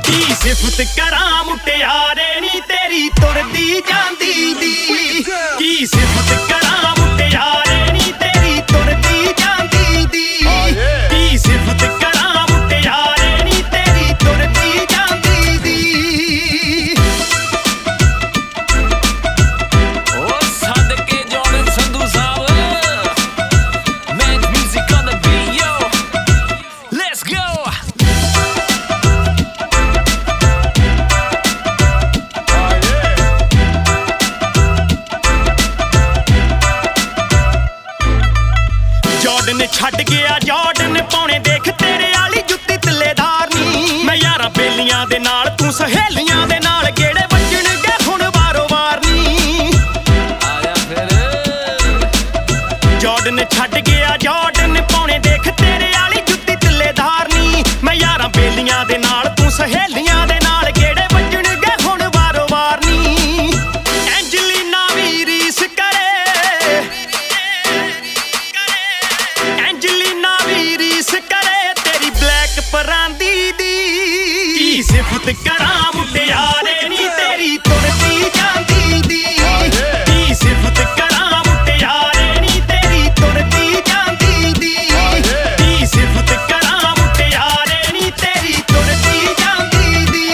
की सिफत करा मुटियारे नी तेरी तुरदी जांदी दी की सिफत करा मुटियारे नी तेरी तुरदी जांदी दी की सिफत करा मुटियारे नी तेरी तुरदी जांदी दी ओ सदके जॉर्डन संधू साहब match music on the beat yo let's go Jordan छड़ गया जॉर्डन पाने देख तेरे आली जुत्ती तलेदार नी मैं यारां बेलियां दे नाल तू सहेलियां दे नाल गेड़े वजणगे हुण वारो वार नी आया फिर जॉर्डन छड़ गया जॉर्डन पाने देख तेरे आली जुत्ती तलेदार नी मैं यारां बेलियां दे नाल तू सहेलियां दे नाल गेड़े वजणगे हुण वारो वार नी एंजलीना भी रीस करे एंजलीना भी रीस करे तेरी ब्लैक परांदी दी की सिफत करा मुटियारे नी तेरी तुरदी जांदी दी की सिफत करा मुटियारे नी तेरी तुरदी जांदी दी की सिफत करा मुटियारे नी तेरी तुरदी जांदी दी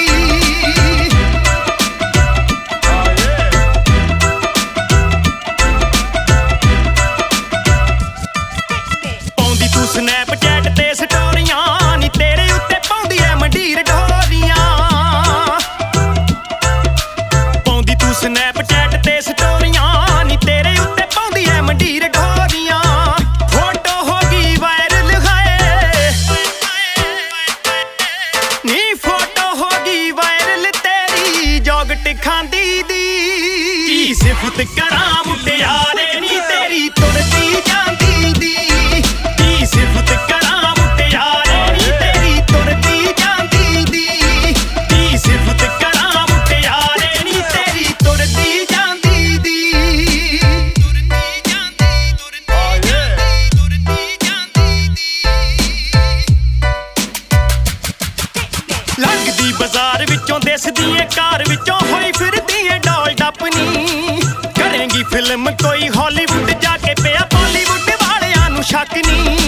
ਪਾਉਂਦੀ ਤੂੰ ਸਨੈਪਚੈਟ ਤੇ ਸਟੋਰੀਆਂ ਨੀ ਤੇਰੇ ਉੱਤੇ ਪਾਉਂਦੀ ਐ ਮੰਡੀਰ ਢੋਰੀਆਂ ਪਾਉਂਦੀ ਤੂੰ ਸਨੈਪਚੈਟ ਤੇ ਸਟੋਰੀਆਂ ਨੀ ਤੇਰੇ ਉੱਤੇ ਪਾਉਂਦੀ ਐ ਮੰਡੀਰ ਢੋਰੀਆਂ ਫੋਟੋ ਹੋ ਗਈ ਵਾਇਰਲ ਹੈ ਨੀ ਫੋਟੋ ਹੋ ਗਈ ਵਾਇਰਲ ਤੇਰੀ ਜੋਗਟ ਖਾਂਦੀ ਦੀ ਕੀ ਸਿਫਤ ਕਰਾਂ ਮੁਟਿਆਰੇ ਨੀ ਤੇਰੀ ਤੁਰਦੀ ਜਾਂਦੀ ਦੀ ਕੀ ਸਿਫਤ ਕਰਾਂ ਮੁਟਿਆਰੇ ਨੀ ਤੇਰੀ ਤੁਰਦੀ ਜਾਂਦੀ ਦੀ ਕੀ ਸਿਫਤ ਕਰਾਂ ਮੁਟਿਆਰੇ ਨੀ ਤੇਰੀ ਤੁਰਦੀ ਜਾਂਦੀ ਦੀ ਤੁਰਦੀ ਜਾਂਦੀ ਤੁਰਦੀ ਜਾਂਦੀ ਲੱਗਦੀ ਬਾਜ਼ਾਰ ਵਿੱਚੋਂ ਦਿਸਦੀ ਏ ਕਾਰ ਵਿੱਚੋਂ ਹੋਈ ਫਿਰਦੀ ਏ ਡੋਲ ਡੱਪਨੀ ਕਰੇਂਗੀ ਫਿਲਮ ਕੋਈ ਹਾਲੀਵੁੱਡ ਜਾ ਕੇ ਪਿਆ ਬਾਲੀਵੁੱਡ ਵਾਲਿਆਂ ਨੂੰ ਸ਼ੱਕ ਨਹੀਂ